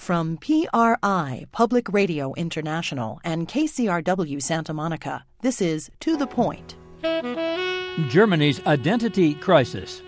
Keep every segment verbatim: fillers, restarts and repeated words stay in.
From P R I, Public Radio International, and K C R W Santa Monica, this is To the Point. Germany's identity crisis.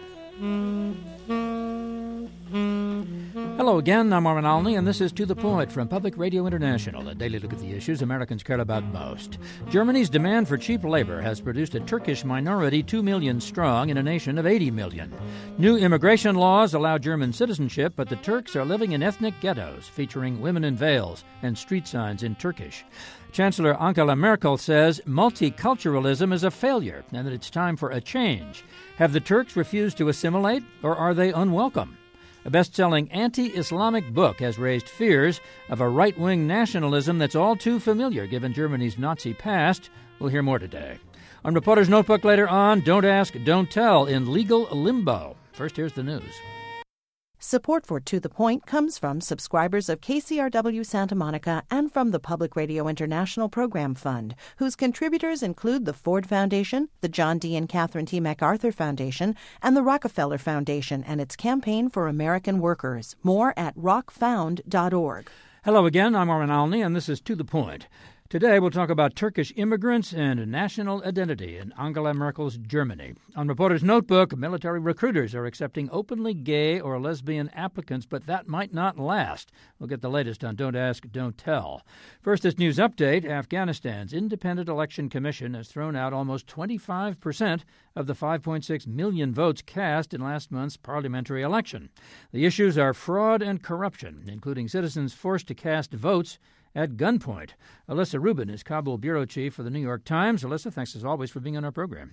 Hello again, I'm Armin Alney, and this is To the Point from Public Radio International, a daily look at the issues Americans care about most. Germany's demand for cheap labor has produced a Turkish minority two million strong in a nation of eighty million. New immigration laws allow German citizenship, but the Turks are living in ethnic ghettos, featuring women in veils and street signs in Turkish. Chancellor Angela Merkel says multiculturalism is a failure and that it's time for a change. Have the Turks refused to assimilate, or are they unwelcome? A best-selling anti-Islamic book has raised fears of a right-wing nationalism that's all too familiar given Germany's Nazi past. We'll hear more today. On Reporter's Notebook later on, Don't Ask, Don't Tell in legal limbo. First, here's the news. Support for To the Point comes from subscribers of K C R W Santa Monica and from the Public Radio International Program Fund, whose contributors include the Ford Foundation, the John D. and Catherine T. MacArthur Foundation, and the Rockefeller Foundation and its Campaign for American Workers. More at rock found dot org. Hello again, I'm Armin Alney, and this is To the Point. Today, we'll talk about Turkish immigrants and national identity in Angela Merkel's Germany. On Reporter's Notebook, military recruiters are accepting openly gay or lesbian applicants, but that might not last. We'll get the latest on Don't Ask, Don't Tell. First, this news update. Afghanistan's Independent Election Commission has thrown out almost twenty-five percent of the five point six million votes cast in last month's parliamentary election. The issues are fraud and corruption, including citizens forced to cast votes at gunpoint. Alyssa Rubin is Kabul bureau chief for the New York Times. Alyssa, thanks as always for being on our program.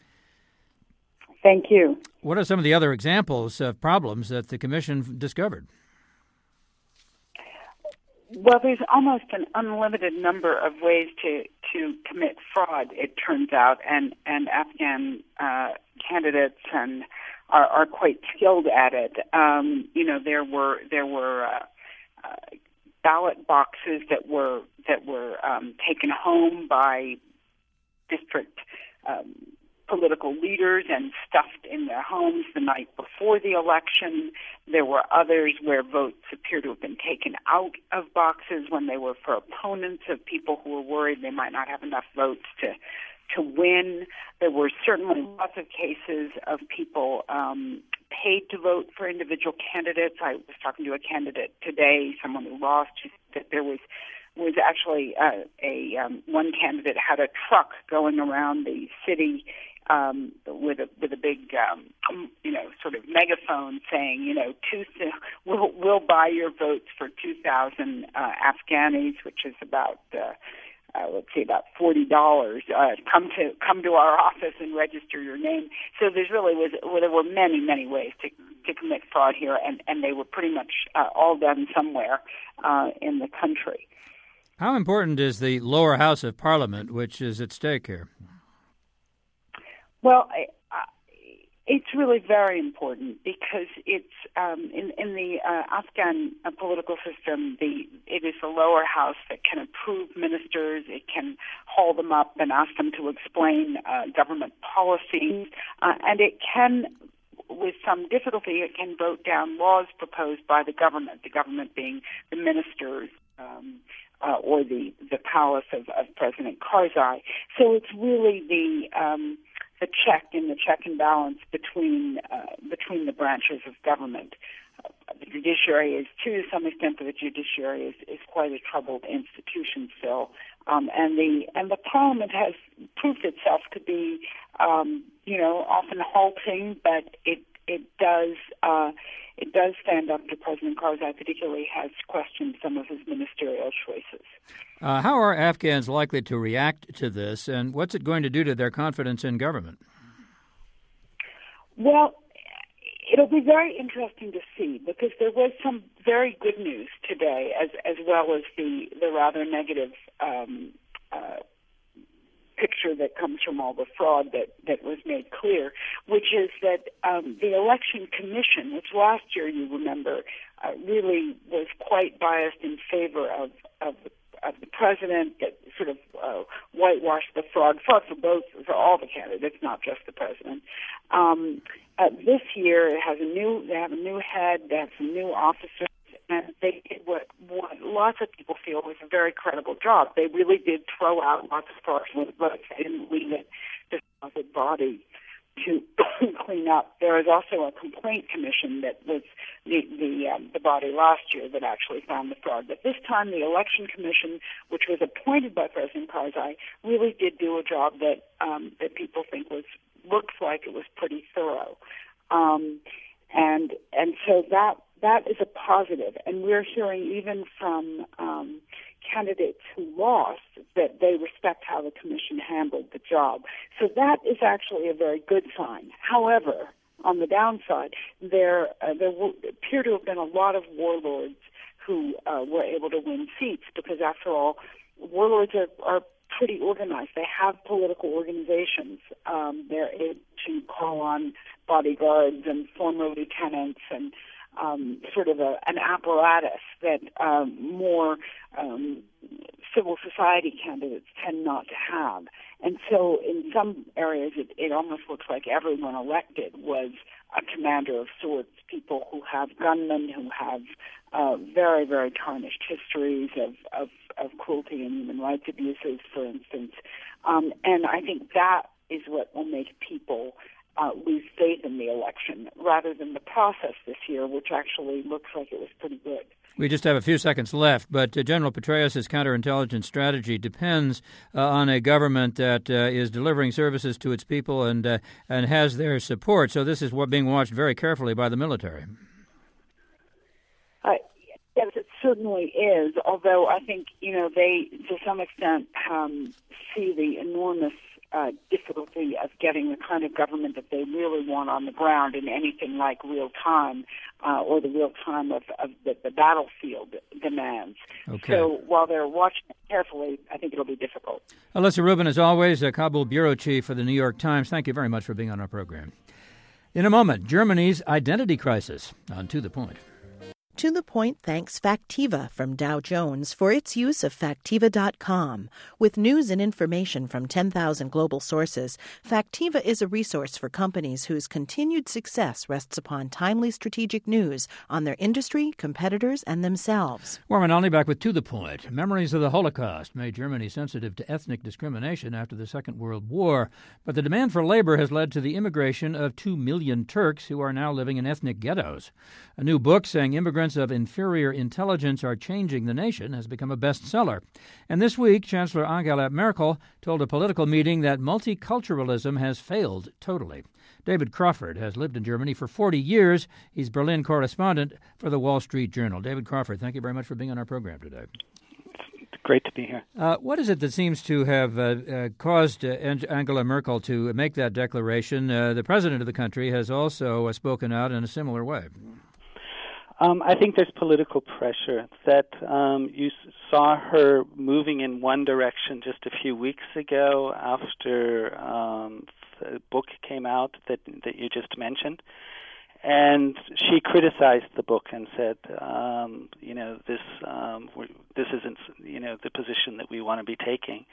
Thank you. What are some of the other examples of problems that the commission discovered? Well, there's almost an unlimited number of ways to, to commit fraud, it turns out, and, and Afghan uh, candidates and are, are quite skilled at it. Um, you know, there were there were uh, uh, ballot boxes that were that were um, taken home by district um, political leaders and stuffed in their homes the night before the election. There were others where votes appear to have been taken out of boxes when they were for opponents of people who were worried they might not have enough votes to to win. There were certainly lots of cases of people um, paid to vote for individual candidates. I was talking to a candidate today, someone who lost, who said that there was was actually uh, a um, one candidate had a truck going around the city um, with a with a big um, you know sort of megaphone saying, you know, two, we'll we'll buy your votes for two thousand uh, Afghanis, which is about uh, Uh, let's say about forty dollars. Uh, come to come to our office and register your name. So there's really was well, there were many many ways to to commit fraud here, and, and they were pretty much uh, all done somewhere uh, in the country. How important is the lower house of Parliament, which is at stake here? Well, I, I, it's really very important because it's um, in, in the uh, Afghan uh, political system. The it is the lower house that can approve ministers. It can haul them up and ask them to explain uh, government policies, uh, and it can, with some difficulty, it can vote down laws proposed by the government. The government being the ministers. Um, uh, or the the palace of, of President Karzai. So it's really the um, the check and the check and balance between uh, between the branches of government. Uh, the judiciary is, to some extent, the judiciary is, is quite a troubled institution still, um, and the and the parliament has proved itself to be, um, you know, often halting, but it it does. Uh, It does stand up to President Karzai, particularly has questioned some of his ministerial choices. Uh, how are Afghans likely to react to this, and what's it going to do to their confidence in government? Well, it'll be very interesting to see, because there was some very good news today, as as well as the, the rather negative um, uh picture that comes from all the fraud that, that was made clear, which is that um, the Election Commission, which last year, you remember, uh, really was quite biased in favor of, of, of the president, that sort of uh, whitewashed the fraud, fraud for both, for all the candidates, not just the president. Um, uh, this year, it has a new, they have a new head, they have some new officers, and they did what lots of people feel was a very credible job. They really did throw out lots of fraudulent votes. They didn't leave it to the body to clean up. There is also a complaint commission that was the the, um, the body last year that actually found the fraud. But this time, the election commission, which was appointed by President Karzai, really did do a job that um, that people think was looks like it was pretty thorough, um, and and so that that is a positive. And we're hearing even from um, candidates who lost that they respect how the commission handled the job. So that is actually a very good sign. However, on the downside, there uh, there will appear to have been a lot of warlords who uh, were able to win seats because, after all, warlords are, are pretty organized. They have political organizations. Um, they're able to call on bodyguards and former lieutenants and Um, sort of a, an apparatus that um, more um, civil society candidates tend not to have. And so in some areas it, it almost looks like everyone elected was a commander of sorts, people who have gunmen, who have uh, very, very tarnished histories of, of, of cruelty and human rights abuses, for instance. Um, and I think that is what will make people Uh, lose faith in the election rather than the process this year, which actually looks like it was pretty good. We just have a few seconds left, but uh, General Petraeus' counterintelligence strategy depends uh, on a government that uh, is delivering services to its people and uh, and has their support. So this is what being watched very carefully by the military. Uh, yes, it certainly is, although I think, you know, they, to some extent, um, see the enormous Uh, difficulty of getting the kind of government that they really want on the ground in anything like real time uh, or the real time of, of the, the battlefield demands. Okay. So while they're watching it carefully, I think it'll be difficult. Alyssa Rubin, as always, a Kabul bureau chief for the New York Times. Thank you very much for being on our program. In a moment, Germany's identity crisis on To the Point. To the Point thanks Factiva from Dow Jones for its use of Factiva dot com. With news and information from ten thousand global sources, Factiva is a resource for companies whose continued success rests upon timely strategic news on their industry, competitors, and themselves. Warren Olney back with To the Point. Memories of the Holocaust made Germany sensitive to ethnic discrimination after the Second World War, but the demand for labor has led to the immigration of two million Turks who are now living in ethnic ghettos. A new book saying immigrants of inferior intelligence are changing the nation has become a bestseller. And this week, Chancellor Angela Merkel told a political meeting that multiculturalism has failed totally. David Crawford has lived in Germany for forty years. He's Berlin correspondent for the Wall Street Journal. David Crawford, thank you very much for being on our program today. It's great to be here. Uh, what is it that seems to have uh, uh, caused uh, Angela Merkel to make that declaration? Uh, the president of the country has also uh, spoken out in a similar way. Um, I think there's political pressure that um, you s- saw her moving in one direction just a few weeks ago after um, the book came out that that you just mentioned, and she criticized the book and said, um, you know, this um, this isn't you know the position that we want to be taking,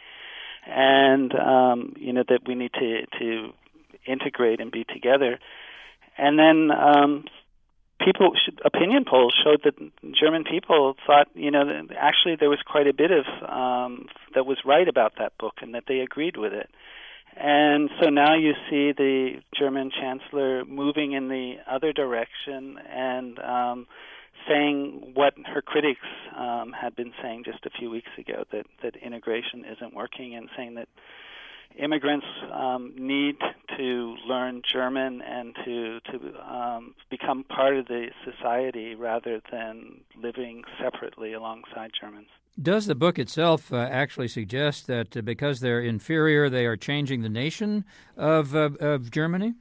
and um, you know that we need to to integrate and be together, and then. Um, People, opinion polls showed that German people thought, you know, that actually there was quite a bit of um, that was right about that book, and that they agreed with it. And so now you see the German chancellor moving in the other direction and um, saying what her critics um, had been saying just a few weeks ago, that that integration isn't working, and saying that immigrants um, need to learn German and to to um, become part of the society rather than living separately alongside Germans. Does the book itself uh, actually suggest that uh, because they're inferior, they are changing the nation of uh, of Germany?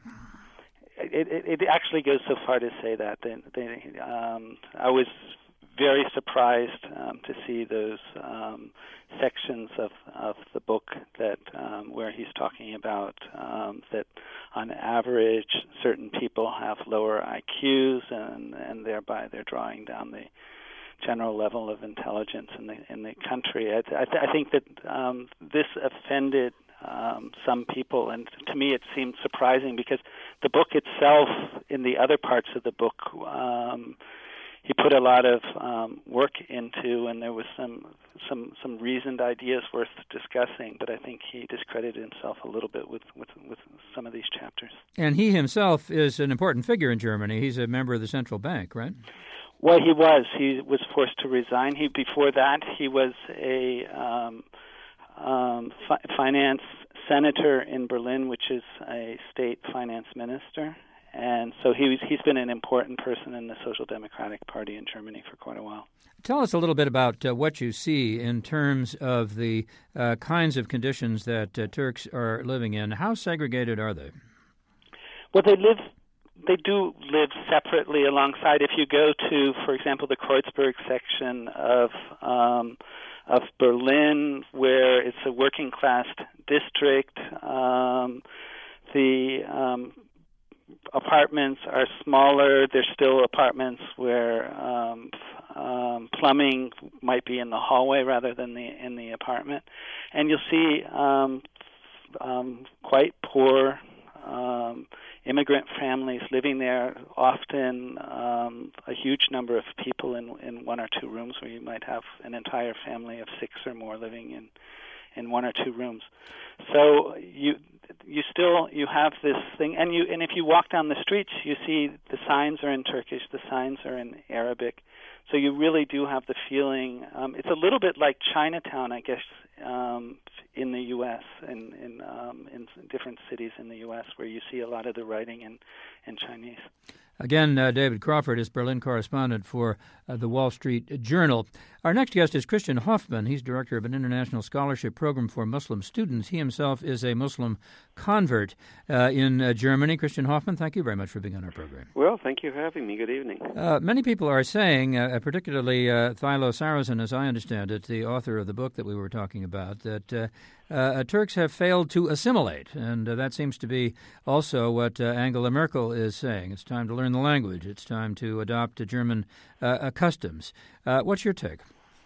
It, it, it actually goes so far to say that. They, they, um, I was very surprised um, to see those um, sections of, of the book that um, where he's talking about um, that on average certain people have lower I Qs and, and thereby they're drawing down the general level of intelligence in the in the country. I, th- I, th- I think that um, this offended um, some people, and to me it seemed surprising because the book itself, in the other parts of the book, um, he put a lot of um, work into, and there was some some some reasoned ideas worth discussing. But I think he discredited himself a little bit with, with, with some of these chapters. And he himself is an important figure in Germany. He's a member of the central bank, right? Well, he was. He was forced to resign. He before that he was a um, um, fi- finance senator in Berlin, which is a state finance minister. And so he was, he's been an important person in the Social Democratic Party in Germany for quite a while. Tell us a little bit about uh, what you see in terms of the uh, kinds of conditions that uh, Turks are living in. How segregated are they? Well, they live, they do live separately alongside. If you go to, for example, the Kreuzberg section of um, of Berlin, where it's a working class district, um, the um, apartments are smaller. There's still apartments where um, um, plumbing might be in the hallway rather than the in the apartment, and you'll see um, um, quite poor um, immigrant families living there. Often, um, a huge number of people in in one or two rooms, where you might have an entire family of six or more living in in one or two rooms. So you. You still you have this thing, and you and if you walk down the streets, you see the signs are in Turkish, the signs are in Arabic, so you really do have the feeling. Um, it's a little bit like Chinatown, I guess, um, in the U S and in um, in different cities in the U S where you see a lot of the writing in in Chinese. Again, uh, David Crawford is Berlin correspondent for uh, the Wall Street Journal. Our next guest is Christian Hoffman. He's director of an international scholarship program for Muslim students. He himself is a Muslim convert uh, in uh, Germany. Christian Hoffman, thank you very much for being on our program. Well, thank you for having me. Good evening. Uh, many people are saying, uh, particularly uh, Thilo Sarrazin, as I understand it, the author of the book that we were talking about, that uh, uh, Turks have failed to assimilate. And uh, that seems to be also what uh, Angela Merkel is saying. It's time to learn the language. It's time to adopt uh, German uh, customs. Uh, what's your take?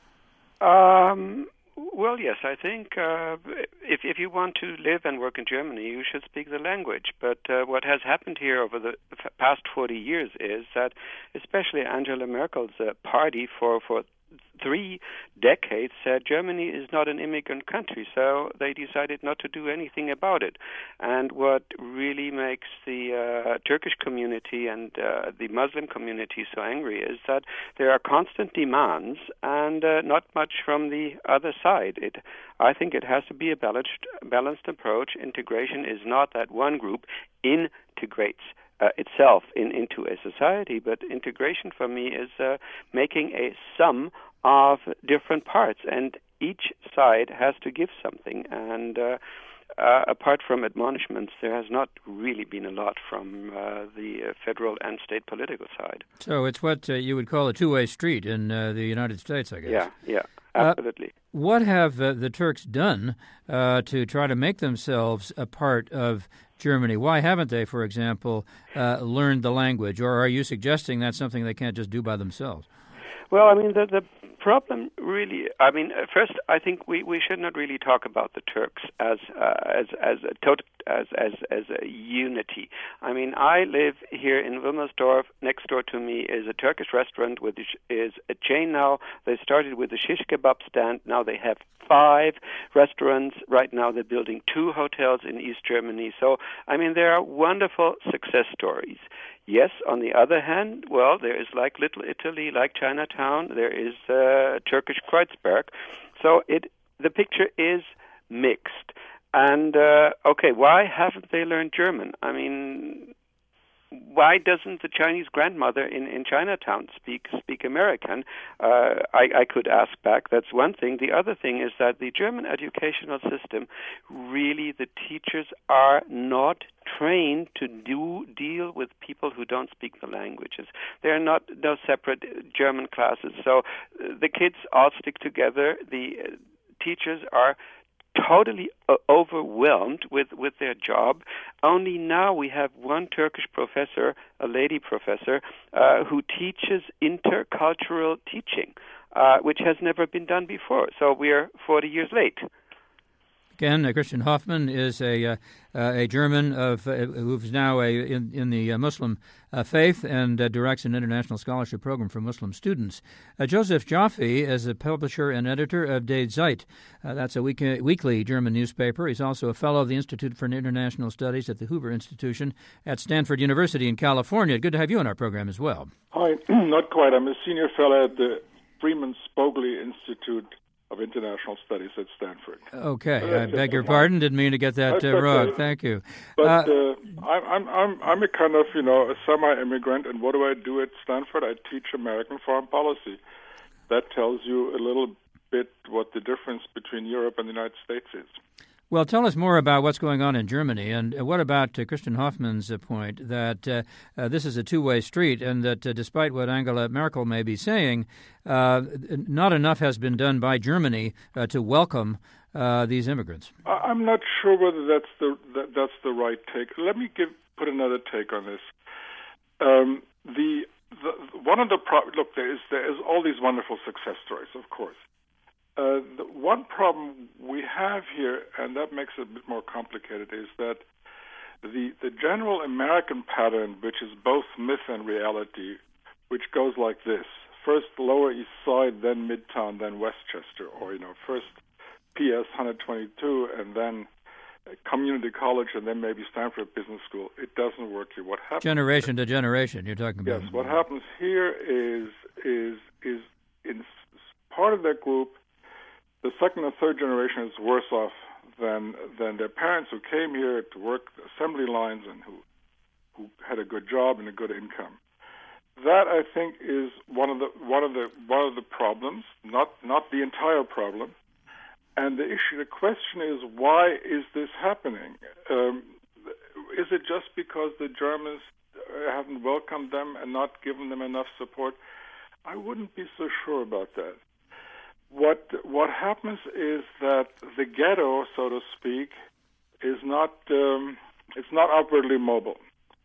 Um, well, yes, I think uh, if if you want to live and work in Germany, you should speak the language. But uh, what has happened here over the past forty years is that, especially Angela Merkel's uh, party for, for three decades said Germany is not an immigrant country, so they decided not to do anything about it. And what really makes the uh, Turkish community and uh, the Muslim community so angry is that there are constant demands and uh, not much from the other side. It, I think it has to be a balanced, balanced approach. Integration is not that one group integrates Uh, itself in, into a society, but integration for me is uh, making a sum of different parts, and each side has to give something. And uh, uh, apart from admonishments, there has not really been a lot from uh, the uh, federal and state political side. So it's what uh, you would call a two-way street in uh, the United States, I guess. Yeah, yeah, absolutely. Uh, what have uh, the Turks done uh, to try to make themselves a part of Germany? Why haven't they, for example, uh, learned the language? Or are you suggesting that's something they can't just do by themselves? Well, I mean, the, the problem really, I mean, uh, first, I think we, we should not really talk about the Turks as uh, as as a tot- as as as a unity. I mean, I live here in Wilmersdorf. Next door to me is a Turkish restaurant, which is a chain now. They started with a shish kebab stand. Now they have five restaurants. Right now they're building two hotels in East Germany. So, I mean, there are wonderful success stories. Yes, on the other hand, well, there is like Little Italy, like Chinatown, there is uh, Turkish Kreuzberg. So it the picture is mixed. And, uh, okay, why haven't they learned German? I mean, why doesn't the Chinese grandmother in, in Chinatown speak speak American? Uh, I, I could ask back. That's one thing. The other thing is that the German educational system, really, the teachers are not trained to do deal with people who don't speak the languages. There are not no separate German classes. So uh, the kids all stick together. The uh, teachers are totally uh, overwhelmed with, with their job. Only now we have one Turkish professor, a lady professor, uh, who teaches intercultural teaching, uh, which has never been done before. So we are forty years late. Again, uh, Christian Hoffman is a uh, uh, a German of uh, who's now a, in, in the uh, Muslim uh, faith and uh, directs an international scholarship program for Muslim students. Uh, Joseph Joffe is a publisher and editor of Die Zeit. Uh, that's a week, uh, weekly German newspaper. He's also a fellow of the Institute for International Studies at the Hoover Institution at Stanford University in California. Good to have you on our program as well. Hi, not quite. I'm a senior fellow at the Freeman Spogli Institute of International Studies at Stanford. Okay, I beg your pardon. Didn't mean to get that uh, okay. wrong. Thank you. But uh, uh, I'm I'm I'm a kind of you know a semi-immigrant, and what do I do at Stanford? I teach American foreign policy. That tells you a little bit what the difference between Europe and the United States is. Well, tell us more about what's going on in Germany, and what about uh, Christian Hoffman's uh, point that uh, uh, this is a two-way street, and that uh, despite what Angela Merkel may be saying, uh, not enough has been done by Germany uh, to welcome uh, these immigrants. I'm not sure whether that's the that, that's the right take. Let me give put another take on this. Um, the, the one of the pro- look there is there is all these wonderful success stories, of course. Uh, the one problem we have here, and that makes it a bit more complicated, is that the the general American pattern, which is both myth and reality, which goes like this: first Lower East Side, then Midtown, then Westchester, or you know, first P S one twenty-two, and then community college, and then maybe Stanford Business School. It doesn't work here. What happens? Generation to generation, you're talking about. Yes. What happens here is is is in part of that group. The second and third generation is worse off than than their parents who came here to work assembly lines and who who had a good job and a good income. That I think is one of the one of the one of the problems, not not the entire problem. And the issue, the question is, why is this happening? Um, is it just because the Germans haven't welcomed them and not given them enough support? I wouldn't be so sure about that. What what happens is that the ghetto, so to speak, is not um, it's not upwardly mobile,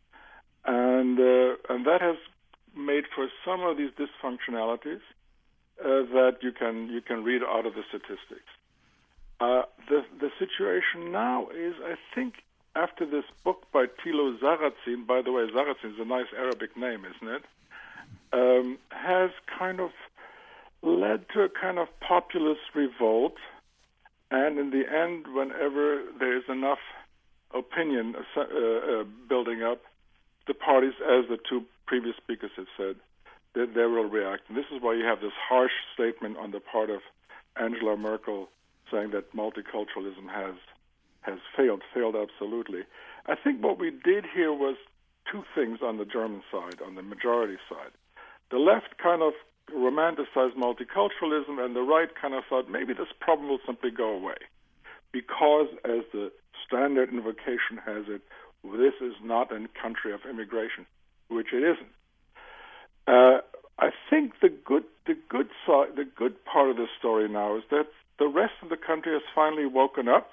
and uh, and that has made for some of these dysfunctionalities uh, that you can you can read out of the statistics. Uh, the the situation now is, I think, after this book by Thilo Sarrazin. By the way, Sarrazin is a nice Arabic name, isn't it? Um, has kind of led to a kind of populist revolt, and in the end, whenever there is enough opinion uh, uh, building up, the parties, as the two previous speakers have said, they, they will react. And this is why you have this harsh statement on the part of Angela Merkel saying that multiculturalism has has failed, failed absolutely. I think what we did here was two things on the German side, on the majority side. The left kind of romanticized multiculturalism, and the right kind of thought maybe this problem will simply go away because, as the standard invocation has it, this is not a country of immigration, which it isn't. Uh, I think the good, the good side, the good part of the story now is that the rest of the country has finally woken up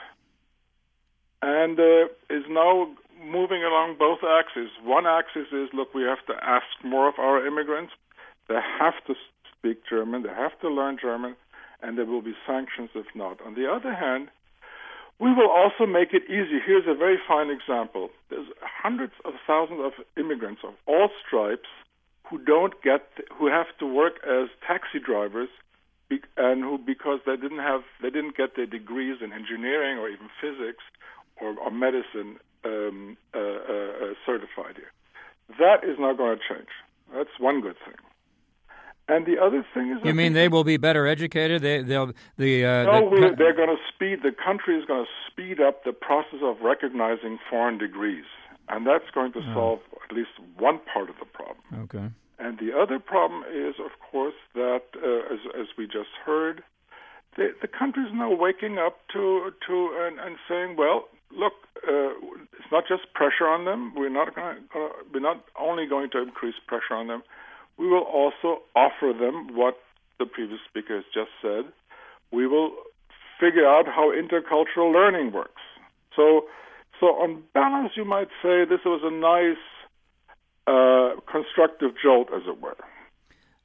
and uh, is now moving along both axes. One axis is, look, we have to ask more of our immigrants. They have to speak German, they have to learn German, and there will be sanctions if not. On the other hand, we will also make it easy. Here's a very fine example. There's hundreds of thousands of immigrants of all stripes who don't get, who have to work as taxi drivers, be, and who because they didn't have, they didn't get their degrees in engineering or even physics or, or medicine um, uh, uh, certified here. That is not going to change. That's one good thing. And the other thing is... You mean they will be better educated? They, they'll the uh, No, the... they're going to speed... The country is going to speed up the process of recognizing foreign degrees. And that's going to solve oh. at least one part of the problem. Okay. And the other problem is, of course, that, uh, as, as we just heard, the, the country is now waking up to to and, and saying, well, look, uh, it's not just pressure on them. We're not going to, we're not only going to increase pressure on them. We will also offer them what the previous speaker has just said. We will figure out how intercultural learning works. So, so on balance, you might say this was a nice, uh, constructive jolt, as it were.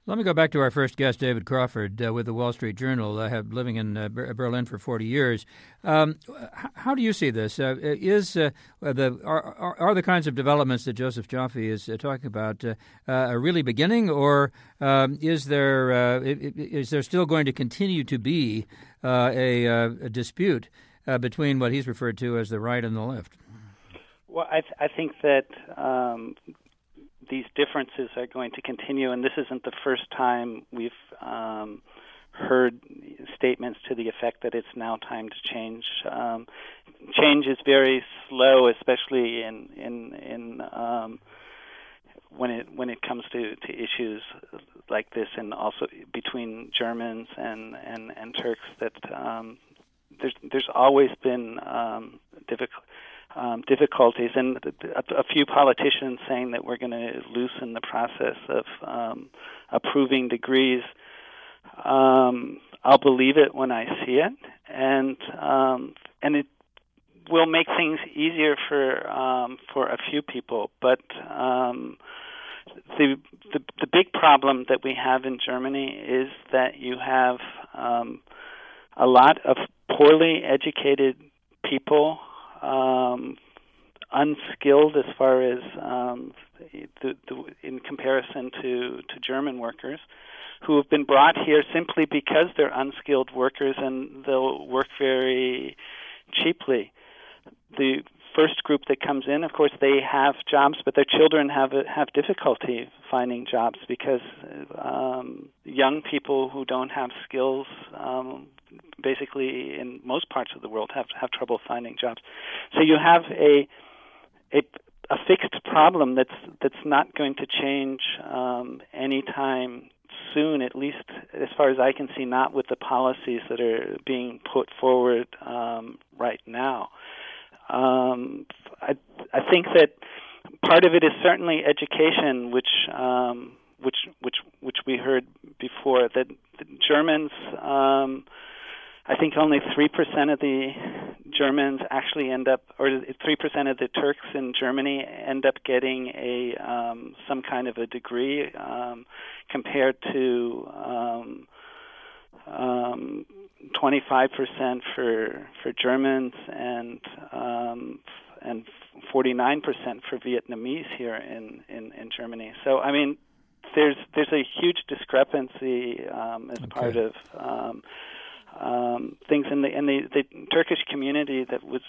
Let me go back to our first guest, David Crawford, uh, with the Wall Street Journal. I have living in uh, Berlin for forty years. Um, how do you see this? Uh, is uh, the are, are the kinds of developments that Joseph Joffe is uh, talking about uh, uh, really beginning, or um, is there uh, is there still going to continue to be uh, a, a dispute uh, between what he's referred to as the right and the left? Well, I, th- I think that um, these differences are going to continue, and this isn't the first time we've um, heard statements to the effect that it's now time to change. Um, change is very slow, especially in in in um, when it when it comes to, to issues like this, and also between Germans and and, and Turks. That um, there's there's always been um, difficult. Um, difficulties, and a, a few politicians saying that we're going to loosen the process of um, approving degrees. Um, I'll believe it when I see it, and um, and it will make things easier for um, for a few people. But um, the, the the big problem that we have in Germany is that you have um, a lot of poorly educated people. Um, unskilled as far as um, the, the, in comparison to, to German workers who have been brought here simply because they're unskilled workers and they'll work very cheaply. The first group that comes in, of course, they have jobs, but their children have have difficulty finding jobs because um, young people who don't have skills um, basically in most parts of the world have have trouble finding jobs. So you have a a, a fixed problem that's that's not going to change um, anytime soon, at least as far as I can see, not with the policies that are being put forward um, right now. Um, I I think that part of it is certainly education, which um, which which which we heard before, that the Germans. Um, I think only three percent of the Germans actually end up, or three percent of the Turks in Germany end up getting a um, some kind of a degree, um, compared to um, um, twenty-five percent for for Germans and um, and forty-nine percent for Vietnamese here in, in, in Germany. So I mean, there's there's a huge discrepancy um, as okay. part of um, um, things in the in the, the Turkish community that was.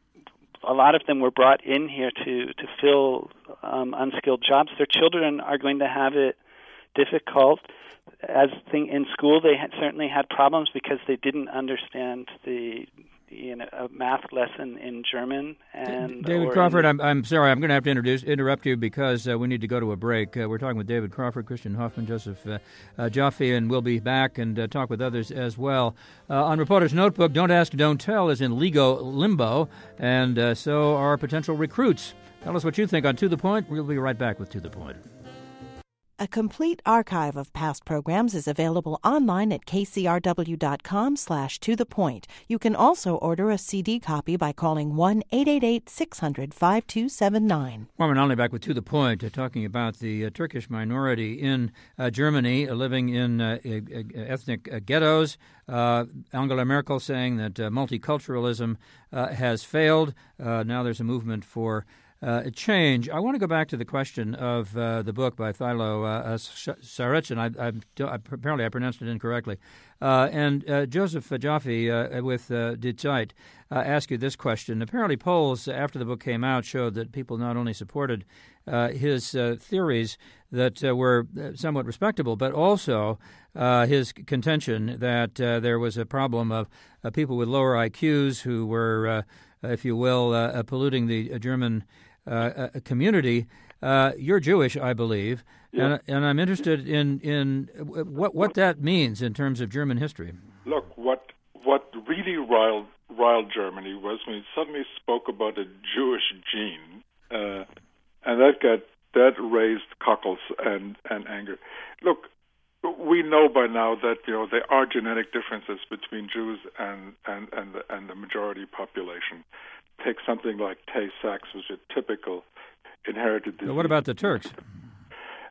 A lot of them were brought in here to to fill um, unskilled jobs. Their children are going to have it difficult. As thing in school, they had certainly had problems because they didn't understand the you know a math lesson in German. And David Crawford, in, I'm I'm sorry, I'm going to have to introduce interrupt you because uh, we need to go to a break. Uh, we're talking with David Crawford, Christian Hoffman, Joseph uh, uh, Joffe, and we'll be back and uh, talk with others as well. Uh, on Reporter's Notebook, Don't Ask, Don't Tell is in legal limbo, and uh, so are potential recruits. Tell us what you think on To The Point. We'll be right back with To The Point. A complete archive of past programs is available online at kcrw.com slash to the point. You can also order a C D copy by calling one eight eight eight, six hundred, five two seven nine. Marvin Alney back with To The Point, uh, talking about the uh, Turkish minority in uh, Germany, uh, living in uh, uh, ethnic uh, ghettos. Uh, Angela Merkel saying that uh, multiculturalism uh, has failed. Uh, now there's a movement for Uh, change. I want to go back to the question of uh, the book by Thilo uh, Sarich, and I, I, I, apparently I pronounced it incorrectly. Uh, and uh, Joseph Joffe uh, with uh, Die Zeit uh, asked you this question. Apparently polls after the book came out showed that people not only supported uh, his uh, theories that uh, were somewhat respectable, but also uh, his contention that uh, there was a problem of uh, people with lower I Qs who were, uh, if you will, uh, polluting the uh, German Uh, a community. Uh, you're Jewish, I believe, yeah. and, and I'm interested in, in what what that means in terms of German history. Look, what what really riled riled Germany was when he suddenly spoke about a Jewish gene, uh, and that got that raised cockles and, and anger. Look, we know by now that you know there are genetic differences between Jews and and and the, and the majority population. Take something like Tay-Sachs, which is a typical inherited disease. But what about the Turks?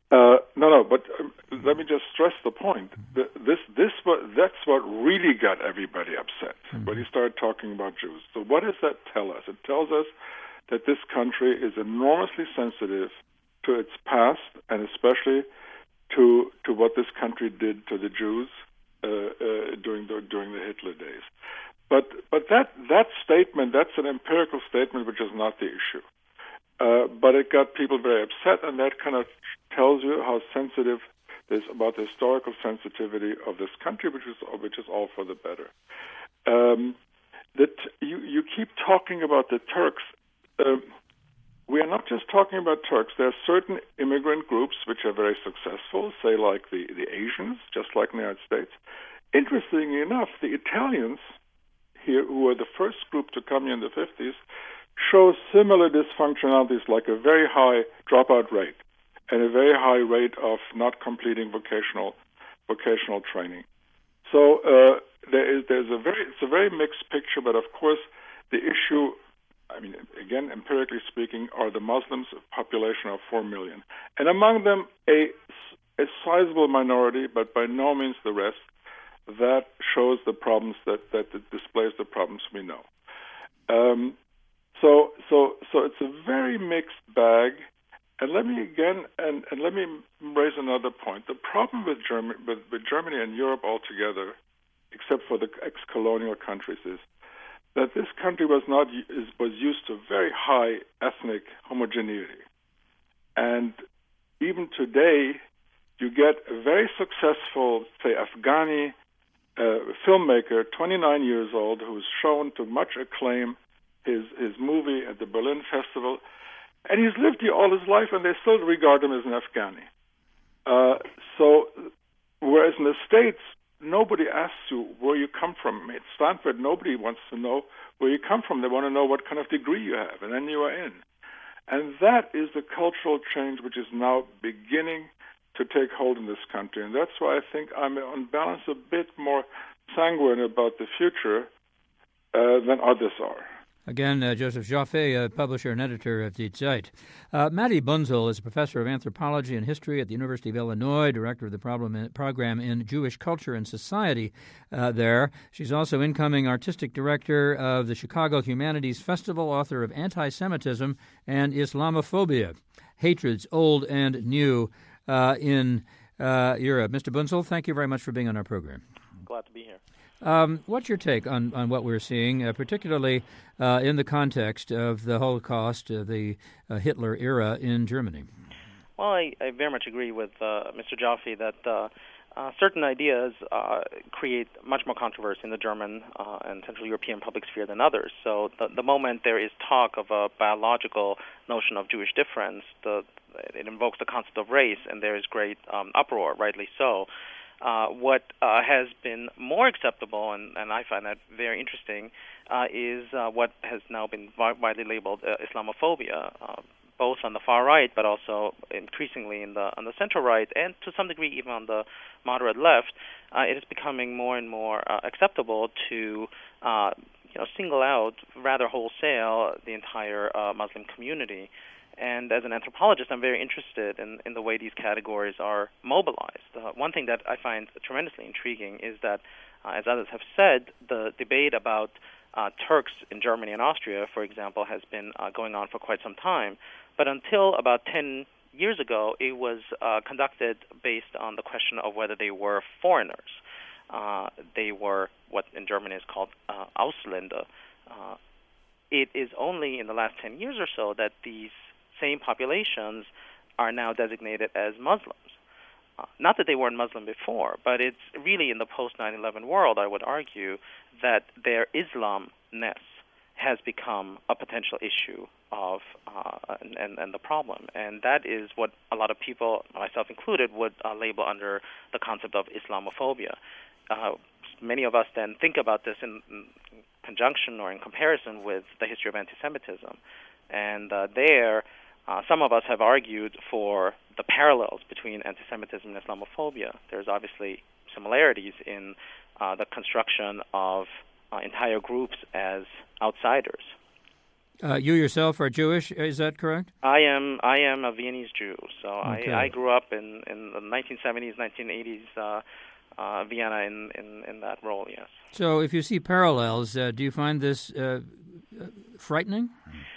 Uh, no, no, but um, let me just stress the point. The, this, this, what, that's what really got everybody upset mm-hmm. when he started talking about Jews. So what does that tell us? It tells us that this country is enormously sensitive to its past, and especially to to what this country did to the Jews uh, uh, during the during the Hitler days. But but that that statement, that's an empirical statement, which is not the issue. Uh, but it got people very upset, and that kind of tells you how sensitive this about the historical sensitivity of this country, which is which is all for the better. Um, that you you keep talking about the Turks. Um, we are not just talking about Turks. There are certain immigrant groups which are very successful, say like the, the Asians, just like in the United States. Interestingly enough, the Italians here, who were the first group to come here in the fifties, show similar dysfunctionalities, like a very high dropout rate and a very high rate of not completing vocational vocational training. So uh, there is there's a very it's a very mixed picture, but of course the issue, I mean, again, empirically speaking, are the Muslims, a population of four million. And among them, a, a sizable minority, but by no means the rest, that shows the problems, that, that displays the problems we know. Um, so, so, so it's a very mixed bag. And let me again, and, and let me raise another point. The problem with Germany, with, with Germany and Europe altogether, except for the ex-colonial countries, is that this country was not is, was used to very high ethnic homogeneity, and even today, you get a very successful, say, Afghani uh, filmmaker, twenty-nine years old, who's shown to much acclaim his his movie at the Berlin Festival, and he's lived here all his life, and they still regard him as an Afghani. Uh, so, whereas in the States, nobody asks you where you come from. At Stanford, nobody wants to know where you come from. They want to know what kind of degree you have, and then you are in. And that is the cultural change which is now beginning to take hold in this country. And that's why I think I'm, on balance, a bit more sanguine about the future uh, than others are. Again, uh, Joseph Joffe, uh, publisher and editor of Die Zeit. Uh, Matti Bunzl is a professor of anthropology and history at the University of Illinois, director of the problem, program in Jewish culture and society uh, there. She's also incoming artistic director of the Chicago Humanities Festival, author of Anti-Semitism and Islamophobia, Hatreds Old and New uh, in uh, Europe. Mister Bunzl, thank you very much for being on our program. Glad to be here. Um, what's your take on, on what we're seeing, uh, particularly uh, in the context of the Holocaust, uh, the uh, Hitler era in Germany? Well, I, I very much agree with uh, Mister Joffe that uh, uh, certain ideas uh, create much more controversy in the German uh, and Central European public sphere than others. So the, the moment there is talk of a biological notion of Jewish difference, the, it invokes the concept of race, and there is great um, uproar, rightly so. Uh, what uh, has been more acceptable, and, and I find that very interesting, uh, is uh, what has now been widely labeled uh, Islamophobia, uh, both on the far right, but also increasingly in the on the center right, and to some degree even on the moderate left. Uh, it is becoming more and more uh, acceptable to uh, you know single out rather wholesale the entire uh, Muslim community. And as an anthropologist, I'm very interested in, in the way these categories are mobilized. Uh, one thing that I find tremendously intriguing is that, uh, as others have said, the debate about uh, Turks in Germany and Austria, for example, has been uh, going on for quite some time. But until about ten years ago, it was uh, conducted based on the question of whether they were foreigners. Uh, they were what in German is called uh, Ausländer. Uh, it is only in the last ten years or so that these same populations are now designated as Muslims. Uh, not that they weren't Muslim before, but it's really in the post nine eleven world, I would argue, that their Islamness has become a potential issue of uh, and, and the problem. And that is what a lot of people, myself included, would uh, label under the concept of Islamophobia. Uh, many of us then think about this in, in conjunction or in comparison with the history of anti-Semitism. And uh, there, Uh, some of us have argued for the parallels between anti-Semitism and Islamophobia. There's obviously similarities in uh, the construction of uh, entire groups as outsiders. Uh, you yourself are Jewish, is that correct? I am. I am a Viennese Jew. So okay. I, I grew up in, in the nineteen seventies, nineteen eighties uh, uh, Vienna in, in, in that role. Yes. So, if you see parallels, uh, do you find this uh, frightening?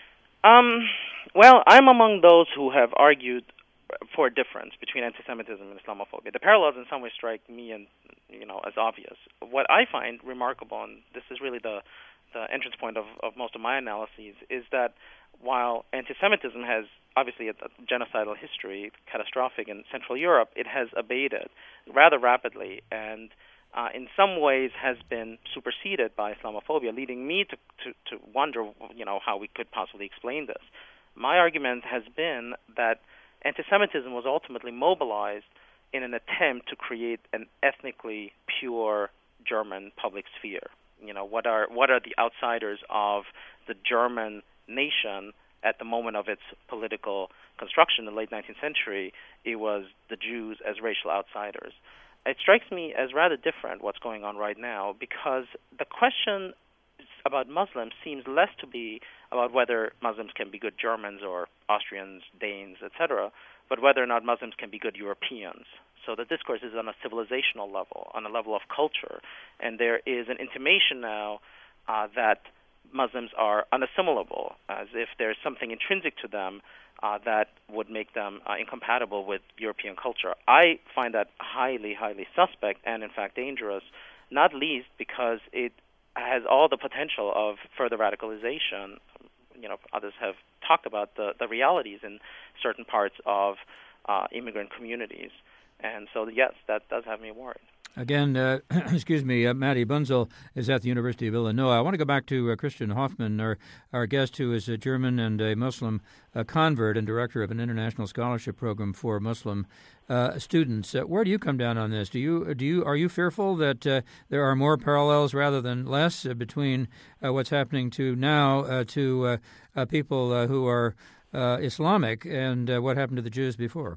Um. Well, I'm among those who have argued for a difference between anti-Semitism and Islamophobia. The parallels, in some ways, strike me and you know as obvious. What I find remarkable, and this is really the the entrance point of, of most of my analyses, is that while anti-Semitism has obviously a, a genocidal history, catastrophic in Central Europe, it has abated rather rapidly and uh, in some ways has been superseded by Islamophobia, leading me to, to, to wonder you know, how we could possibly explain this. My argument has been that anti-Semitism was ultimately mobilized in an attempt to create an ethnically pure German public sphere. You know, what are what are the outsiders of the German nation at the moment of its political construction in the late nineteenth century? It was the Jews as racial outsiders. It strikes me as rather different what's going on right now, because the question about Muslims seems less to be about whether Muslims can be good Germans or Austrians, Danes, et cetera, but whether or not Muslims can be good Europeans. So the discourse is on a civilizational level, on a level of culture, and there is an intimation now uh, that Muslims are unassimilable, as if there's something intrinsic to them uh, that would make them uh, incompatible with European culture. I find that highly, highly suspect and, in fact, dangerous, not least because it has all the potential of further radicalization. You know, others have talked about the, the realities in certain parts of uh, immigrant communities. And so, yes, that does have me worried. Again, uh, excuse me, uh, Matti Bunzl is at the University of Illinois. I want to go back to uh, Christian Hoffman, our, our guest, who is a German and a Muslim uh, convert and director of an international scholarship program for Muslim uh, students. Uh, where do you come down on this? Do you do you are you fearful that uh, there are more parallels rather than less uh, between uh, what's happening to now uh, to uh, uh, people uh, who are uh, Islamic and uh, what happened to the Jews before?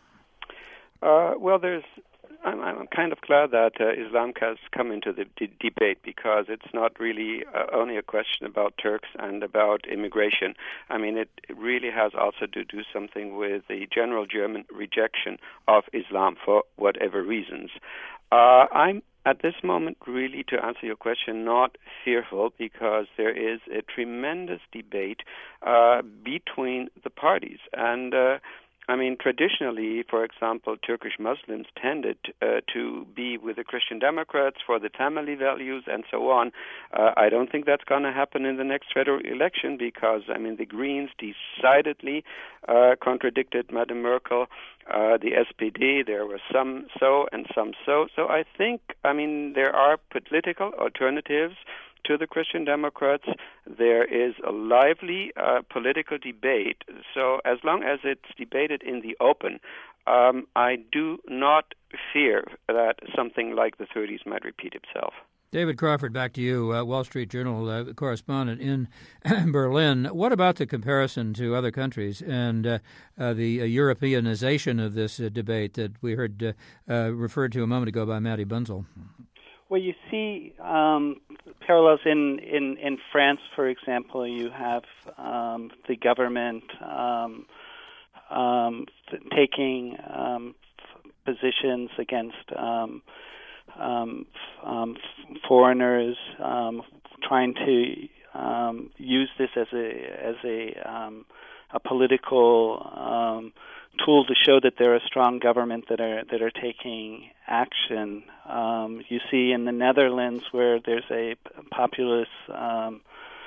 Uh, well, there's. I'm, I'm kind of glad that uh, Islam has come into the d- debate because it's not really uh, only a question about Turks and about immigration. I mean, it really has also to do something with the general German rejection of Islam for whatever reasons. Uh, I'm at this moment, really, to answer your question, not fearful because there is a tremendous debate uh, between the parties. And uh, I mean, traditionally, for example, Turkish Muslims tended uh, to be with the Christian Democrats for the family values and so on. Uh, I don't think that's going to happen in the next federal election because, I mean, the Greens decidedly uh, contradicted Madame Merkel. Uh, the S P D, there were some so and some so. So I think, I mean, there are political alternatives to the Christian Democrats. There is a lively uh, political debate. So as long as it's debated in the open, um, I do not fear that something like the thirties might repeat itself. David Crawford, back to you, uh, Wall Street Journal uh, correspondent in Berlin. What about the comparison to other countries and uh, uh, the uh, Europeanization of this uh, debate that we heard uh, uh, referred to a moment ago by Matti Bunzl? Well, you see um, parallels in, in, in France, for example. You have um, the government um, um, taking um, positions against um, um, um, foreigners, um, trying to um, use this as a as a um, a political um, tool to show that they're a strong government that are that are taking action. Um, you see in the Netherlands where there's a populist um,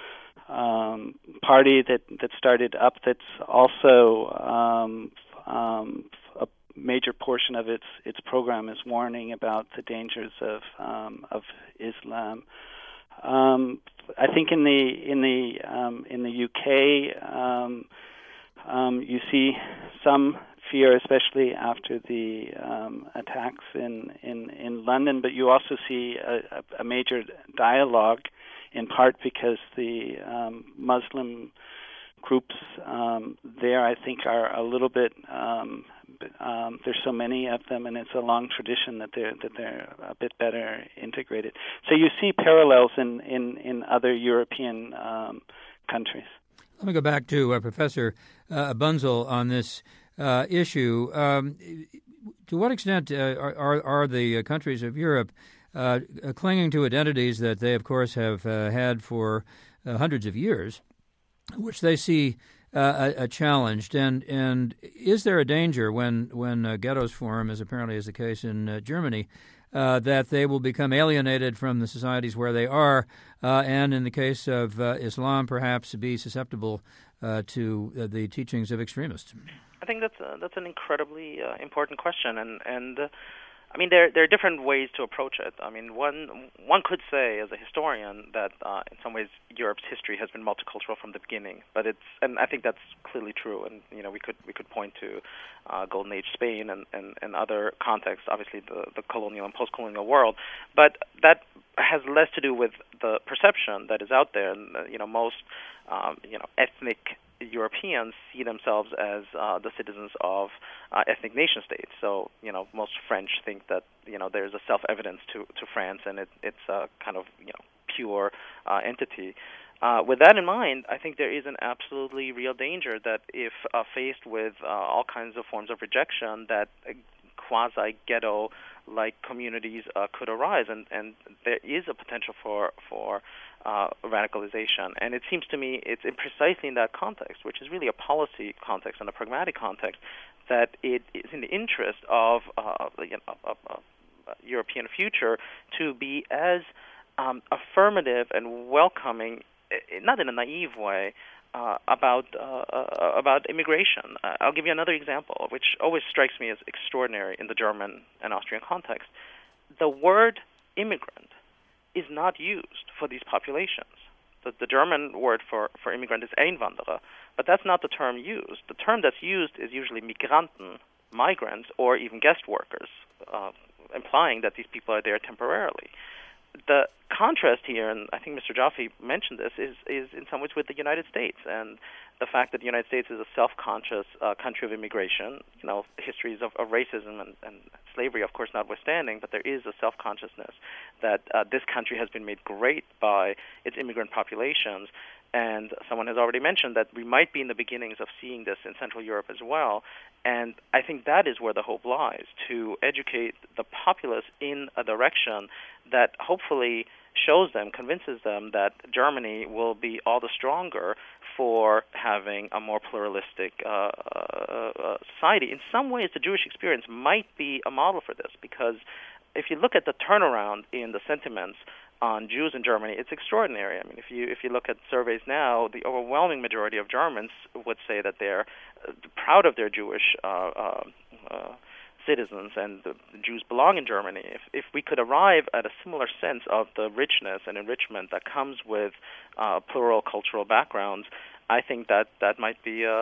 um, party that, that started up that's also um, um, a major portion of its its program is warning about the dangers of um, of Islam. Um, I think in the in the um, in the U K um, um, you see some fear, especially after the um, attacks in, in, in London, but you also see a, a major dialogue, in part because the um, Muslim groups um, there, I think, are a little bit. Um, um, there's so many of them, and it's a long tradition that they're that they're a bit better integrated. So you see parallels in in, in other European um, countries. Let me go back to uh, Professor uh, Bunzel on this uh, issue. Um, to what extent uh, are, are the countries of Europe uh, clinging to identities that they, of course, have uh, had for uh, hundreds of years, which they see uh, a, a challenged? And and is there a danger when when uh, ghettos form, as apparently is the case in uh, Germany, uh, that they will become alienated from the societies where they are, uh, and in the case of uh, Islam, perhaps be susceptible uh, to uh, the teachings of extremists? I think that's a, that's an incredibly uh, important question, and and uh, I mean there there are different ways to approach it. I mean one one could say as a historian that uh, in some ways Europe's history has been multicultural from the beginning, but it's and I think that's clearly true. And you know we could we could point to uh, Golden Age Spain and, and, and other contexts, obviously the the colonial and post-colonial world, but that has less to do with the perception that is out there. And uh, you know most um, you know ethnic Europeans see themselves as uh, the citizens of uh, ethnic nation states. So, you know, most French think that, you know, there's a self-evidence to, to France, and it, it's a kind of, you know, pure uh, entity. Uh, with that in mind, I think there is an absolutely real danger that if uh, faced with uh, all kinds of forms of rejection, that uh, quasi-ghetto-like communities uh, could arise, and, and there is a potential for for uh, radicalization. And it seems to me it's in precisely in that context, which is really a policy context and a pragmatic context, that it is in the interest of uh, you know, a, a, a European future to be as um, affirmative and welcoming, not in a naive way, Uh, about uh, uh, about immigration. Uh, I'll give you another example, which always strikes me as extraordinary in the German and Austrian context. The word immigrant is not used for these populations. The, the German word for, for immigrant is Einwanderer, but that's not the term used. The term that's used is usually Migranten, migrants, or even guest workers, uh, implying that these people are there temporarily. The contrast here, and I think Mister Joffe mentioned this, is, is in some ways with the United States, and the fact that the United States is a self-conscious uh, country of immigration. You know, histories of, of racism and, and slavery, of course, notwithstanding, but there is a self-consciousness that uh, this country has been made great by its immigrant populations. And someone has already mentioned that we might be in the beginnings of seeing this in Central Europe as well. And I think that is where the hope lies, to educate the populace in a direction that hopefully shows them, convinces them that Germany will be all the stronger for having a more pluralistic uh, uh, society. In some ways, the Jewish experience might be a model for this, because if you look at the turnaround in the sentiments on Jews in Germany, it's extraordinary. I mean, if you if you look at surveys now, the overwhelming majority of Germans would say that they're uh, proud of their Jewish uh, uh, uh, citizens, and the Jews belong in Germany. If if we could arrive at a similar sense of the richness and enrichment that comes with uh, plural cultural backgrounds, I think that that might be a,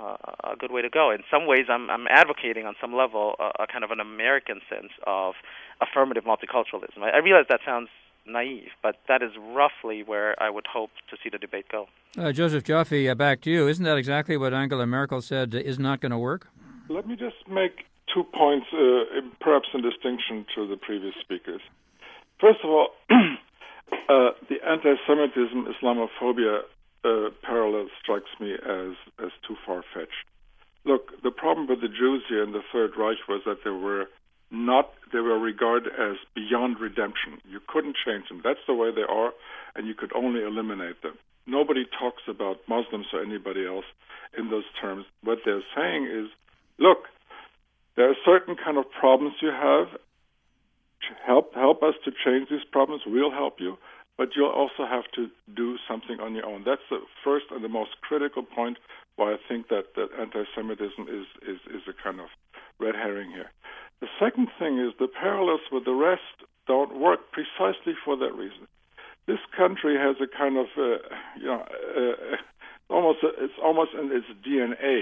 a good way to go. In some ways, I'm, I'm advocating on some level a, a kind of an American sense of affirmative multiculturalism. I, I realize that sounds naive, but that is roughly where I would hope to see the debate go. Uh, Joseph Joffe, uh, back to you. Isn't that exactly what Angela Merkel said is not going to work? Let me just make two points, uh, perhaps in distinction to the previous speakers. First of all, uh, the anti-Semitism, Islamophobia uh, parallel strikes me as, as too far-fetched. Look, the problem with the Jews here in the Third Reich was that they were not they were regarded as beyond redemption. You couldn't change them. That's the way they are, and you could only eliminate them. Nobody talks about Muslims or anybody else in those terms. What they're saying is, look, there are certain kind of problems you have. Help help us to change these problems. We'll help you, but you'll also have to do something on your own. That's the first and the most critical point why I think that, that anti-Semitism is, is, is a kind of red herring here. The second thing is the parallels with the rest don't work precisely for that reason. This country has a kind of, uh, you know, uh, almost a, it's almost in its D N A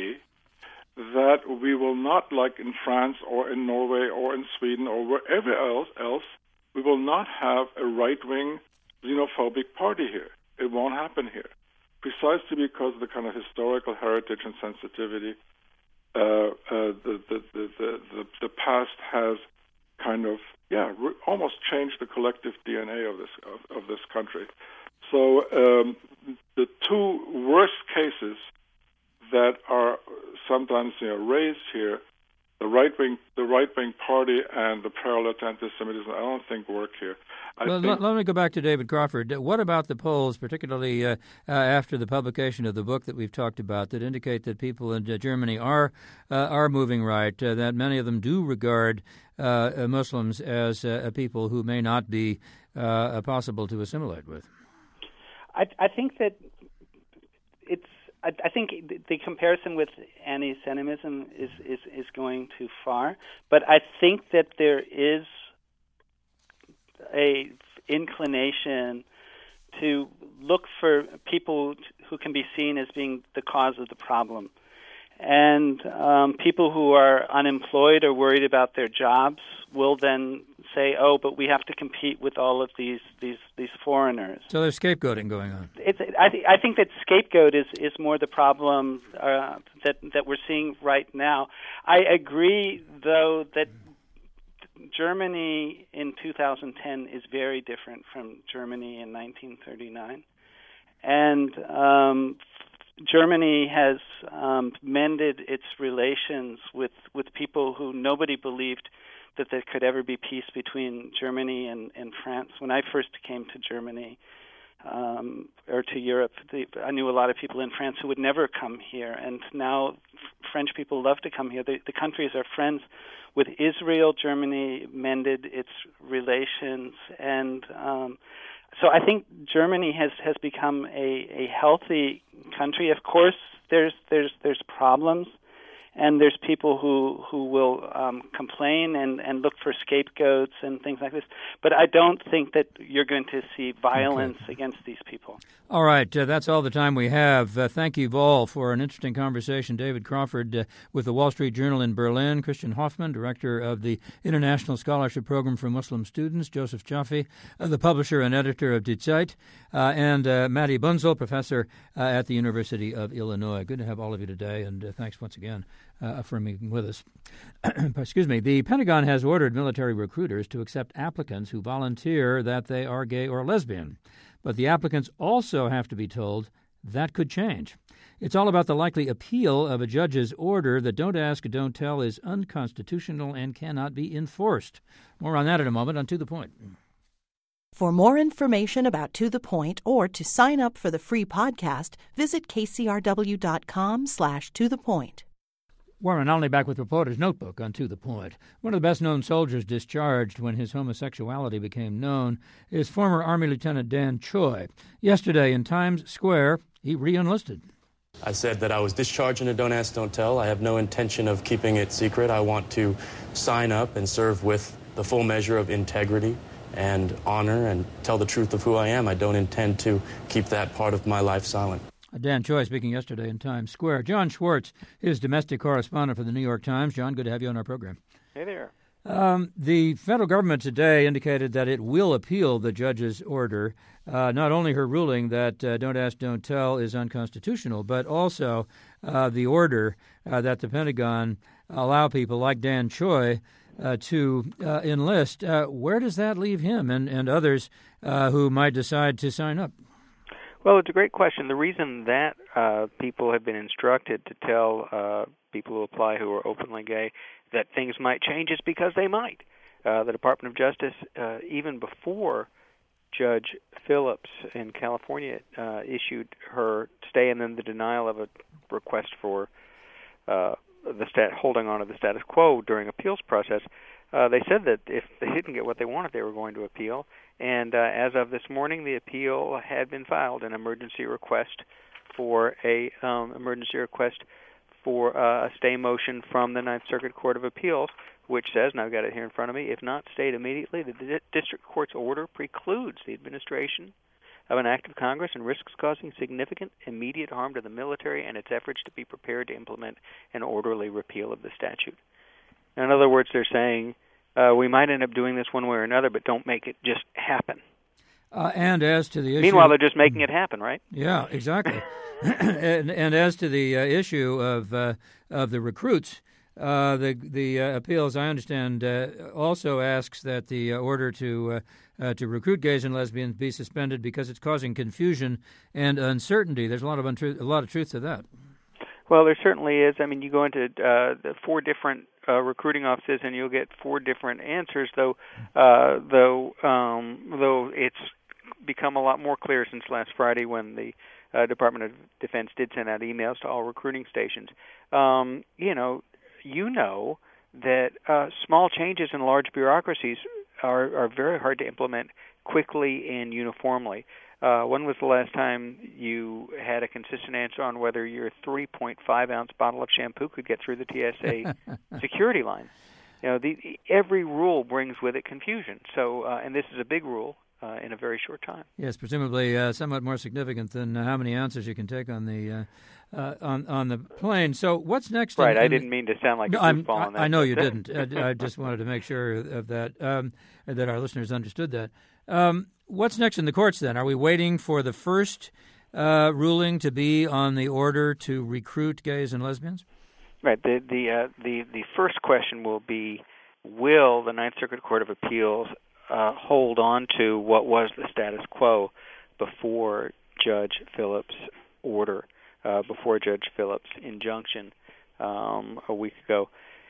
that we will not, like in France or in Norway or in Sweden or wherever else, else we will not have a right-wing xenophobic party here. It won't happen here, precisely because of the kind of historical heritage and sensitivity Uh, uh, the, the, the, the, the past has kind of yeah re- almost changed the collective D N A of this of, of this country. So um, the two worst cases that are sometimes you know raised here, the right wing the right wing party and the parallel to anti-Semitism, I don't think work here. I well, think, let, let me go back to David Crawford. What about the polls, particularly uh, uh, after the publication of the book that we've talked about, that indicate that people in uh, Germany are uh, are moving right, uh, that many of them do regard uh, Muslims as uh, people who may not be uh, possible to assimilate with? I, I think that it's. I, I think the, the comparison with anti-Semitism is, is, is going too far, but I think that there is a inclination to look for people who can be seen as being the cause of the problem. And um, people who are unemployed or worried about their jobs will then say, "Oh, but we have to compete with all of these these, these foreigners." So there's scapegoating going on. It's, I, th- I think that scapegoat is, is more the problem uh, that that we're seeing right now. I agree, though, that Germany in two thousand ten is very different from Germany in nineteen thirty-nine, and um, Germany has um, mended its relations with, with people who nobody believed that there could ever be peace between Germany and, and France. When I first came to Germany um, or to Europe, the, I knew a lot of people in France who would never come here, and now French people love to come here. The, the countries are friends with Israel. Germany mended its relations, and um, so I think Germany has, has become a, a healthy country. Of course, there's there's there's problems, and there's people who who will um, complain and, and look for scapegoats and things like this. But I don't think that you're going to see violence okay. against these people. All right, uh, that's all the time we have. Uh, thank you all for an interesting conversation. David Crawford uh, with the Wall Street Journal in Berlin, Christian Hoffman, director of the International Scholarship Program for Muslim Students, Joseph Joffe, uh, the publisher and editor of Die Zeit, uh, and uh, Matti Bunzl, professor uh, at the University of Illinois. Good to have all of you today, and uh, thanks once again uh, for being with us. Excuse me. The Pentagon has ordered military recruiters to accept applicants who volunteer that they are gay or lesbian. But the applicants also have to be told that could change. It's all about the likely appeal of a judge's order that Don't Ask, Don't Tell is unconstitutional and cannot be enforced. More on that in a moment on To the Point. For more information about To the Point or to sign up for the free podcast, visit kcrw.com slash to the point. Warren Olney back with Reporter's Notebook on To the Point. One of the best-known soldiers discharged when his homosexuality became known is former Army Lieutenant Dan Choi. Yesterday in Times Square, he re-enlisted. I said that I was discharging a Don't Ask, Don't Tell. I have no intention of keeping it secret. I want to sign up and serve with the full measure of integrity and honor and tell the truth of who I am. I don't intend to keep that part of my life silent. Dan Choi speaking yesterday in Times Square. John Schwartz is domestic correspondent for the New York Times. John, good to have you on our program. Hey there. Um, the federal government today indicated that it will appeal the judge's order, uh, not only her ruling that uh, Don't Ask, Don't Tell is unconstitutional, but also uh, the order uh, that the Pentagon allow people like Dan Choi uh, to uh, enlist. Uh, where does that leave him and, and others uh, who might decide to sign up? Well, it's a great question. The reason that uh, people have been instructed to tell uh, people who apply who are openly gay that things might change is because they might. Uh, the Department of Justice, uh, even before Judge Phillips in California uh, issued her stay and then the denial of a request for uh, the stat holding on to the status quo during appeals process, uh, they said that if they didn't get what they wanted, they were going to appeal. And uh, as of this morning, the appeal had been filed, an emergency request for a um, emergency request for uh, a stay motion from the Ninth Circuit Court of Appeals, which says, and I've got it here in front of me, if not stayed immediately, the di- district court's order precludes the administration of an act of Congress and risks causing significant immediate harm to the military and its efforts to be prepared to implement an orderly repeal of the statute. In other words, they're saying, Uh, we might end up doing this one way or another, but don't make it just happen. Uh, and as to the issue... Meanwhile, they're just making it happen, right? Yeah, exactly. and, and as to the uh, issue of uh, of the recruits, Uh, the the uh, appeals, I understand, uh, also asks that the uh, order to uh, uh, to recruit gays and lesbians be suspended because it's causing confusion and uncertainty. There's a lot of untruth, a lot of truth to that. Well, there certainly is. I mean, you go into uh, the four different uh, recruiting offices, and you'll get four different answers. Though, uh, though, um, though it's become a lot more clear since last Friday when the uh, Department of Defense did send out emails to all recruiting stations. Um, you know. You know that uh, small changes in large bureaucracies are, are very hard to implement quickly and uniformly. Uh, when was the last time you had a consistent answer on whether your three point five ounce bottle of shampoo could get through the T S A security line? You know, the, every rule brings with it confusion. So, uh, and this is a big rule uh, in a very short time. Yes, presumably uh, somewhat more significant than uh, how many ounces you can take on the uh, uh, on on the plane. So, what's next? Right, in, I in didn't mean to sound like no, a goofball I'm, on that. I know you didn't. I, I just wanted to make sure of that, um, that our listeners understood that. Um, what's next in the courts then? Are we waiting for the first uh, ruling to be on the order to recruit gays and lesbians? Right. The the uh, the the first question will be: will the Ninth Circuit Court of Appeals uh, hold on to what was the status quo before Judge Phillips' order, uh, before Judge Phillips' injunction um, a week ago?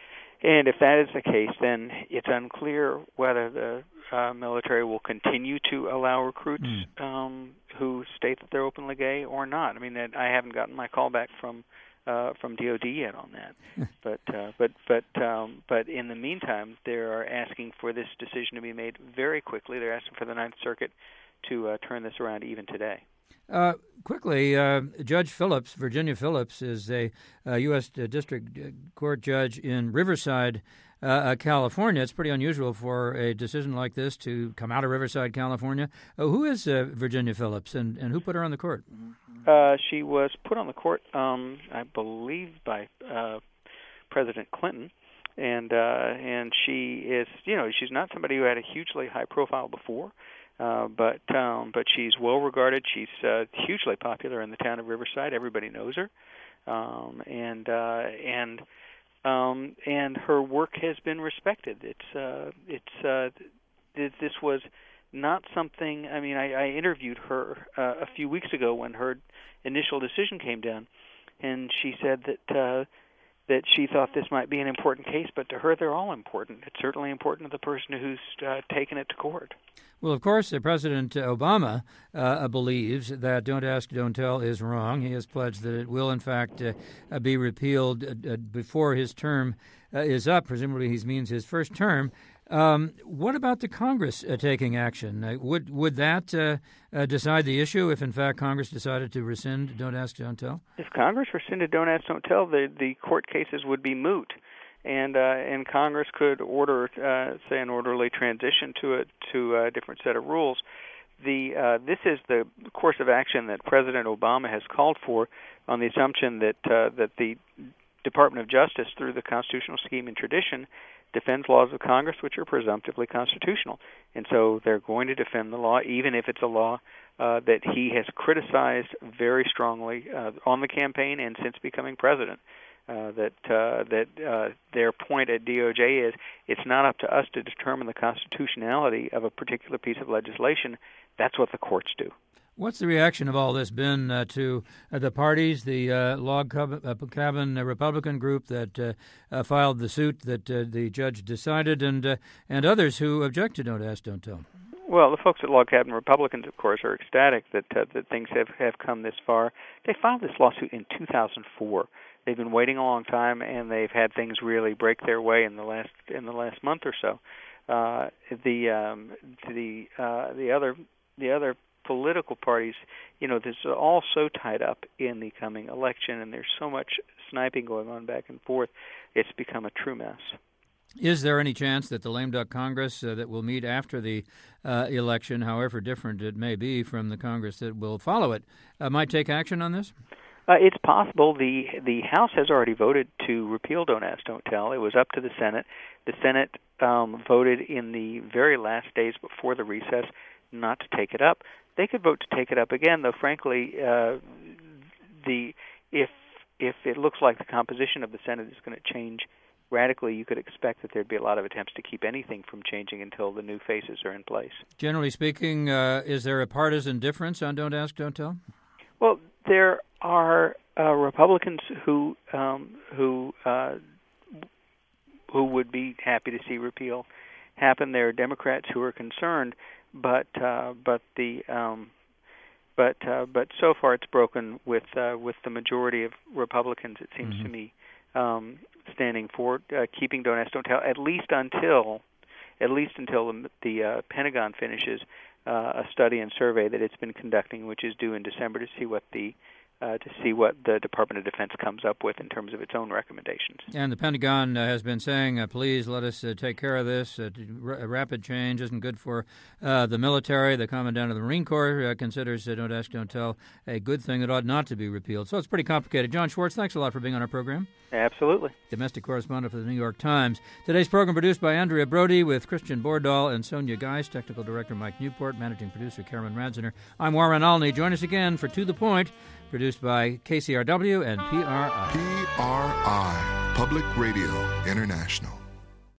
And if that is the case, then it's unclear whether the uh, military will continue to allow recruits mm. um, who state that they're openly gay or not. I mean, I haven't gotten my call back from uh, from D O D yet on that. but uh, but but um, but in the meantime, they are asking for this decision to be made very quickly. They're asking for the Ninth Circuit to uh, turn this around even today. Uh, quickly, uh, Judge Phillips, Virginia Phillips, is a, a U S District Court judge in Riverside, uh, California. It's pretty unusual for a decision like this to come out of Riverside, California. Uh, who is uh, Virginia Phillips, and, and who put her on the court? Uh, she was put on the court, um, I believe, by uh, President Clinton, and uh, and she is, you know, she's not somebody who had a hugely high profile before. Uh, but um, but she's well regarded. She's uh, hugely popular in the town of Riverside. Everybody knows her, um, and uh, and um, and her work has been respected. It's uh, it's uh, th- this was not something. I mean, I, I interviewed her uh, a few weeks ago when her initial decision came down, and she said that. Uh, that she thought this might be an important case, but to her they're all important. It's certainly important to the person who's uh, taken it to court. Well, of course, uh, President Obama uh, believes that Don't Ask, Don't Tell is wrong. He has pledged that it will, in fact, uh, be repealed uh, before his term uh, is up. Presumably he means his first term. Um, what about the Congress uh, taking action? Uh, would would that uh, uh, decide the issue if, in fact, Congress decided to rescind Don't Ask, Don't Tell? If Congress rescinded Don't Ask, Don't Tell, the, the court cases would be moot, and uh, and Congress could order, uh, say, an orderly transition to a to a different set of rules. The uh, this is the course of action that President Obama has called for, on the assumption that uh, that the Department of Justice, through the constitutional scheme and tradition, defends laws of Congress which are presumptively constitutional. And so they're going to defend the law, even if it's a law uh, that he has criticized very strongly uh, on the campaign and since becoming president. Uh, that uh, that uh, their point at D O J is it's not up to us to determine the constitutionality of a particular piece of legislation. That's what the courts do. What's the reaction of all this been uh, to uh, the parties, the uh, log cabin uh, Republican group that uh, uh, filed the suit that uh, the judge decided, and uh, and others who object to Don't Ask, Don't Tell? Well, the folks at Log Cabin Republicans, of course, are ecstatic that uh, that things have, have come this far. They filed this lawsuit in two thousand four. They've been waiting a long time, and they've had things really break their way in the last in the last month or so. Uh, the um, the uh, the other the other. political parties, you know, this is all so tied up in the coming election, and there's so much sniping going on back and forth, it's become a true mess. Is there any chance that the lame duck Congress uh, that will meet after the uh, election, however different it may be from the Congress that will follow it, uh, might take action on this? Uh, it's possible. The the House has already voted to repeal Don't Ask, Don't Tell. It was up to the Senate. The Senate um, voted in the very last days before the recess not to take it up. They could vote to take it up again, though. Frankly, uh, the if if it looks like the composition of the Senate is going to change radically, you could expect that there'd be a lot of attempts to keep anything from changing until the new faces are in place. Generally speaking, uh, is there a partisan difference on Don't Ask, Don't Tell? Well, there are uh, Republicans who um, who uh, who would be happy to see repeal happen. There are Democrats who are concerned, but uh, but the um, but uh, but so far it's broken with uh, with the majority of Republicans. It seems mm-hmm. to me. Um, standing for uh, keeping Don't Ask, Don't Tell, at least until, at least until the, the uh, Pentagon finishes uh, a study and survey that it's been conducting, which is due in December, to see what the uh, to see what the Department of Defense comes up with in terms of its own recommendations. And the Pentagon uh, has been saying, uh, please let us uh, take care of this. Uh, r- rapid change isn't good for uh, the military. The Commandant of the Marine Corps uh, considers uh, Don't Ask, Don't Tell a good thing that ought not to be repealed. So it's pretty complicated. John Schwartz, thanks a lot for being on our program. Absolutely. Domestic correspondent for the New York Times. Today's program produced by Andrea Brody with Christian Bordahl and Sonia Geist, technical director Mike Newport, managing producer Karen Radzener. I'm Warren Alney. Join us again for To the Point, produced by K C R W and P R I. P R I, Public Radio International.